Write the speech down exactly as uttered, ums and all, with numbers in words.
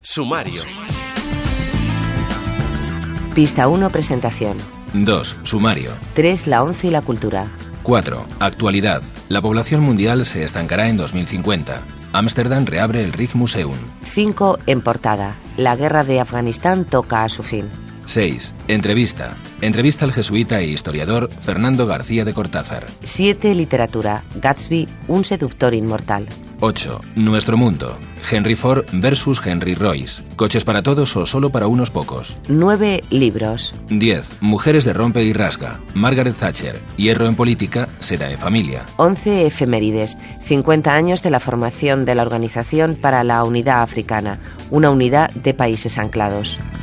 Sumario. Pista uno, presentación. dos. Sumario. tres. La ONCE y la cultura. cuatro. Actualidad. La población mundial se estancará en dos mil cincuenta. Ámsterdam reabre el Rijksmuseum. cinco. En portada. La guerra de Afganistán toca a su fin. seis. Entrevista. Entrevista al jesuita e historiador Fernando García de Cortázar. siete. Literatura. Gatsby, un seductor inmortal. ocho. Nuestro mundo. Henry Ford versus Henry Royce. ¿Coches para todos o solo para unos pocos? nueve. Libros. diez. Mujeres de rompe y rasga. Margaret Thatcher. Hierro en política, seda en familia. once. Efemérides. cincuenta años de la formación de la Organización para la Unidad Africana, una unidad de países anclados.